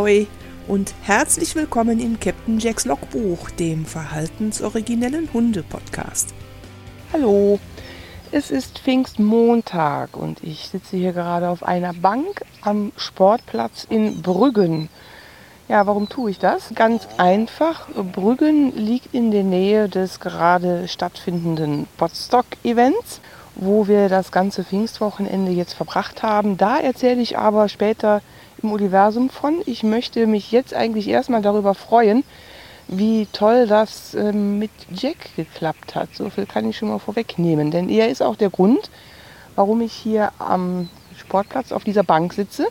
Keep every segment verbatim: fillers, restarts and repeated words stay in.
Ahoi und herzlich willkommen in Captain Jacks Logbuch, dem verhaltensoriginellen Hunde-Podcast. Hallo, es ist Pfingstmontag und ich sitze hier gerade auf einer Bank am Sportplatz in Brüggen. Ja, warum tue ich das? Ganz einfach, Brüggen liegt in der Nähe des gerade stattfindenden Potsdok-Events, wo wir das ganze Pfingstwochenende jetzt verbracht haben. Da erzähle ich aber später im Universum von. Ich möchte mich jetzt eigentlich erstmal darüber freuen, wie toll das ähm, mit Jack geklappt hat. So viel kann ich schon mal vorwegnehmen, denn er ist auch der Grund, warum ich hier am Sportplatz auf dieser Bank sitze.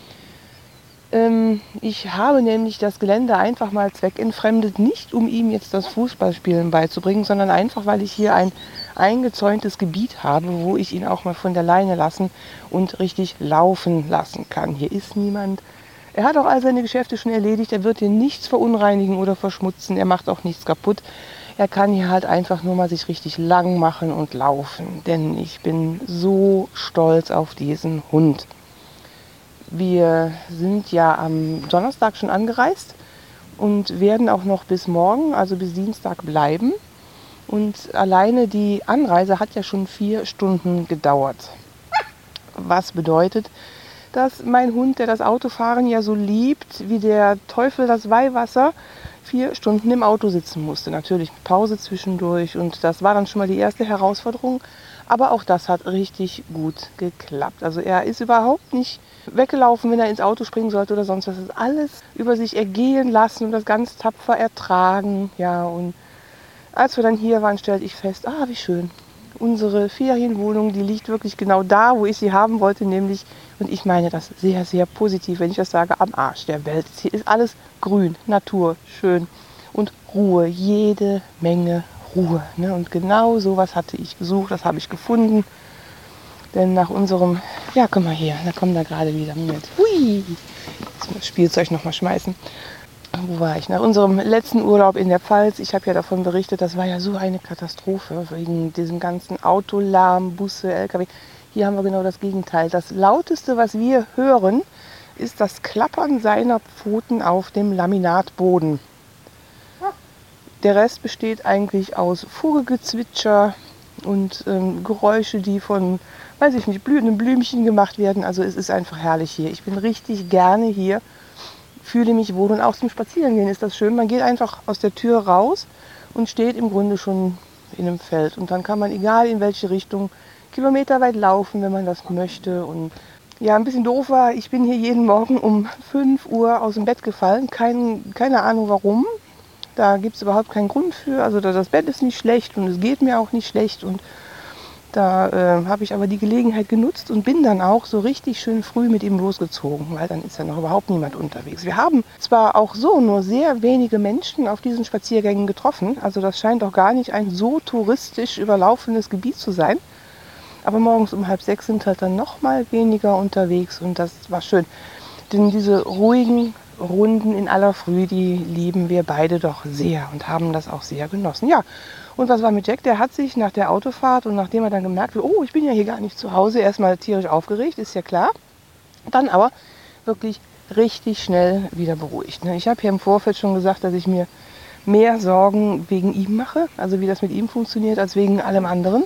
Ähm, ich habe nämlich das Gelände einfach mal zweckentfremdet, nicht um ihm jetzt das Fußballspielen beizubringen, sondern einfach, weil ich hier ein eingezäuntes Gebiet habe, wo ich ihn auch mal von der Leine lassen und richtig laufen lassen kann. Hier ist niemand. Er hat auch all seine Geschäfte schon erledigt. Er wird hier nichts verunreinigen oder verschmutzen. Er macht auch nichts kaputt. Er kann hier halt einfach nur mal sich richtig lang machen und laufen. Denn ich bin so stolz auf diesen Hund. Wir sind ja am Donnerstag schon angereist und werden auch noch bis morgen, also bis Dienstag bleiben. Und alleine die Anreise hat ja schon vier Stunden gedauert. Was bedeutet, dass mein Hund, der das Autofahren ja so liebt, wie der Teufel das Weihwasser, vier Stunden im Auto sitzen musste. Natürlich mit Pause zwischendurch und das war dann schon mal die erste Herausforderung. Aber auch das hat richtig gut geklappt. Also er ist überhaupt nicht weggelaufen, wenn er ins Auto springen sollte oder sonst was. Das ist alles über sich ergehen lassen und das ganz tapfer ertragen. Ja, und als wir dann hier waren, stellte ich fest, ah, wie schön. Unsere Ferienwohnung, die liegt wirklich genau da, wo ich sie haben wollte, nämlich, und ich meine das sehr, sehr positiv, wenn ich das sage, am Arsch der Welt. Hier ist alles grün, Natur, schön und Ruhe, jede Menge Ruhe. Ne? Und genau sowas hatte ich gesucht, das habe ich gefunden. Denn nach unserem, ja, komm mal hier, da kommen da gerade wieder, Moment, hui, jetzt muss das Spielzeug nochmal schmeißen. Wo war ich? Nach unserem letzten Urlaub in der Pfalz, ich habe ja davon berichtet, das war ja so eine Katastrophe wegen diesem ganzen Autolärm, Busse, L K W. Hier haben wir genau das Gegenteil. Das Lauteste, was wir hören, ist das Klappern seiner Pfoten auf dem Laminatboden. Der Rest besteht eigentlich aus Vogelgezwitscher und ähm, Geräusche, die von, weiß ich nicht, blühenden Blümchen gemacht werden. Also es ist einfach herrlich hier. Ich bin richtig gerne hier. Fühle mich wohl und auch zum Spazierengehen ist das schön. Man geht einfach aus der Tür raus und steht im Grunde schon in einem Feld. Und dann kann man, egal in welche Richtung, kilometerweit laufen, wenn man das möchte. Und ja, ein bisschen doof war, ich bin hier jeden Morgen um fünf Uhr aus dem Bett gefallen. Kein, keine Ahnung warum. Da gibt es überhaupt keinen Grund für. Also das Bett ist nicht schlecht und es geht mir auch nicht schlecht. Und da äh, habe ich aber die Gelegenheit genutzt und bin dann auch so richtig schön früh mit ihm losgezogen, weil dann ist ja noch überhaupt niemand unterwegs. Wir haben zwar auch so nur sehr wenige Menschen auf diesen Spaziergängen getroffen, also das scheint auch gar nicht ein so touristisch überlaufenes Gebiet zu sein, aber morgens um halb sechs sind halt dann noch mal weniger unterwegs und das war schön. Denn diese ruhigen Runden in aller Früh, die lieben wir beide doch sehr und haben das auch sehr genossen. Ja. Und was war mit Jack? Der hat sich nach der Autofahrt und nachdem er dann gemerkt hat, oh, ich bin ja hier gar nicht zu Hause, erstmal tierisch aufgeregt, ist ja klar. Dann aber wirklich richtig schnell wieder beruhigt. Ich habe hier im Vorfeld schon gesagt, dass ich mir mehr Sorgen wegen ihm mache, also wie das mit ihm funktioniert, als wegen allem anderen.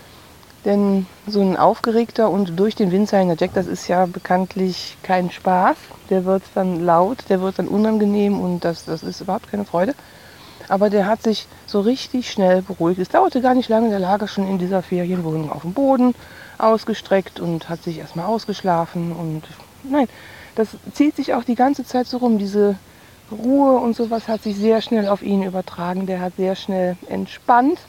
Denn so ein aufgeregter und durch den Wind seiender Jack, das ist ja bekanntlich kein Spaß. Der wird dann laut, der wird dann unangenehm und das, das ist überhaupt keine Freude. Aber der hat sich so richtig schnell beruhigt. Es dauerte gar nicht lange, der lag schon in dieser Ferienwohnung auf dem Boden ausgestreckt und hat sich erstmal ausgeschlafen. Und nein, das zieht sich auch die ganze Zeit so rum. Diese Ruhe und sowas hat sich sehr schnell auf ihn übertragen. Der hat sehr schnell entspannt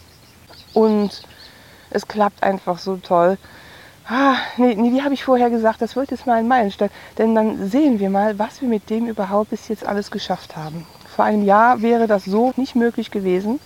und es klappt einfach so toll. Ah, nee, nee, wie habe ich vorher gesagt, das wird jetzt mal ein Meilenstein. Denn dann sehen wir mal, was wir mit dem überhaupt bis jetzt alles geschafft haben. Vor einem Jahr wäre das so nicht möglich gewesen.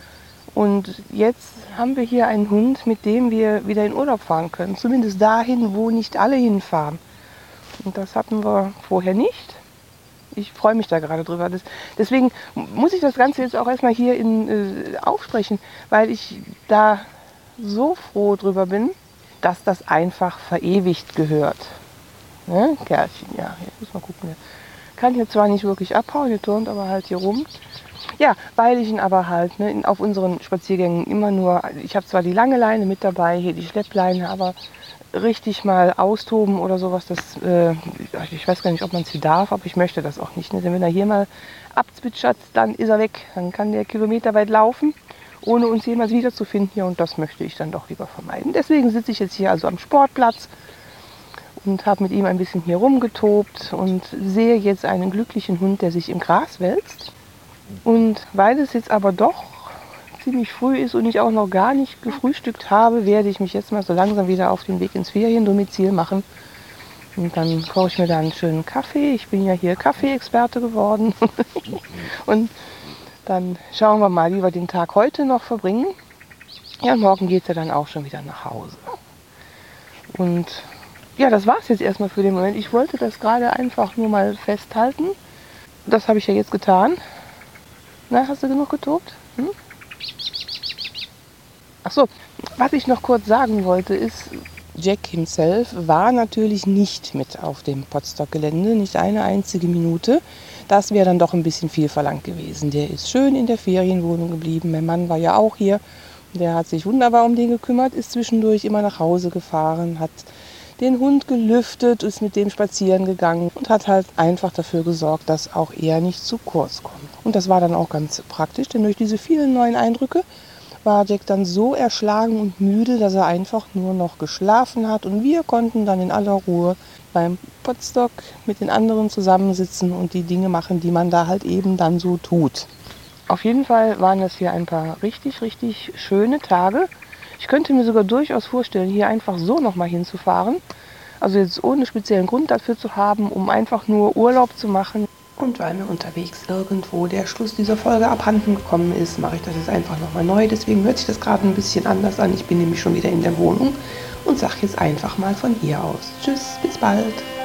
Und jetzt haben wir hier einen Hund, mit dem wir wieder in Urlaub fahren können. Zumindest dahin, wo nicht alle hinfahren. Und das hatten wir vorher nicht. Ich freue mich da gerade drüber. Das, deswegen muss ich das Ganze jetzt auch erstmal hier in, äh, aufsprechen, weil ich da so froh drüber bin, dass das einfach verewigt gehört. Ne? Kerlchen, ja, jetzt muss man gucken. Kann hier zwar nicht wirklich abhauen, der turnt aber halt hier rum. Ja, weil ich ihn aber halt ne, auf unseren Spaziergängen immer nur, ich habe zwar die lange Leine mit dabei, hier die Schleppleine, aber richtig mal austoben oder sowas, das, äh, ich weiß gar nicht, ob man es hier darf, aber ich möchte das auch nicht. Ne? Denn wenn er hier mal abzwitschert, dann ist er weg. Dann kann der kilometerweit laufen, ohne uns jemals wiederzufinden hier und das möchte ich dann doch lieber vermeiden. Deswegen sitze ich jetzt hier also am Sportplatz und habe mit ihm ein bisschen hier rumgetobt und sehe jetzt einen glücklichen Hund, der sich im Gras wälzt. Und weil es jetzt aber doch ziemlich früh ist und ich auch noch gar nicht gefrühstückt habe, werde ich mich jetzt mal so langsam wieder auf den Weg ins Feriendomizil machen. Und dann koche ich mir da einen schönen Kaffee. Ich bin ja hier Kaffee-Experte geworden. Und dann schauen wir mal, wie wir den Tag heute noch verbringen. Ja, und morgen geht es ja dann auch schon wieder nach Hause. Und ja, das war es jetzt erstmal für den Moment. Ich wollte das gerade einfach nur mal festhalten. Das habe ich ja jetzt getan. Na, hast du genug getobt? Hm? Ach so, was ich noch kurz sagen wollte ist, Jack himself war natürlich nicht mit auf dem Potsdok-Gelände, nicht eine einzige Minute. Das wäre dann doch ein bisschen viel verlangt gewesen. Der ist schön in der Ferienwohnung geblieben. Mein Mann war ja auch hier. Der hat sich wunderbar um den gekümmert, ist zwischendurch immer nach Hause gefahren, hat den Hund gelüftet, ist mit dem spazieren gegangen und hat halt einfach dafür gesorgt, dass auch er nicht zu kurz kommt. Und das war dann auch ganz praktisch, denn durch diese vielen neuen Eindrücke war Jack dann so erschlagen und müde, dass er einfach nur noch geschlafen hat. Und wir konnten dann in aller Ruhe beim Potsdok mit den anderen zusammensitzen und die Dinge machen, die man da halt eben dann so tut. Auf jeden Fall waren das hier ein paar richtig, richtig schöne Tage. Ich könnte mir sogar durchaus vorstellen, hier einfach so nochmal hinzufahren. Also jetzt ohne speziellen Grund dafür zu haben, um einfach nur Urlaub zu machen. Und weil mir unterwegs irgendwo der Schluss dieser Folge abhanden gekommen ist, mache ich das jetzt einfach nochmal neu. Deswegen hört sich das gerade ein bisschen anders an. Ich bin nämlich schon wieder in der Wohnung und sage jetzt einfach mal von hier aus. Tschüss, bis bald.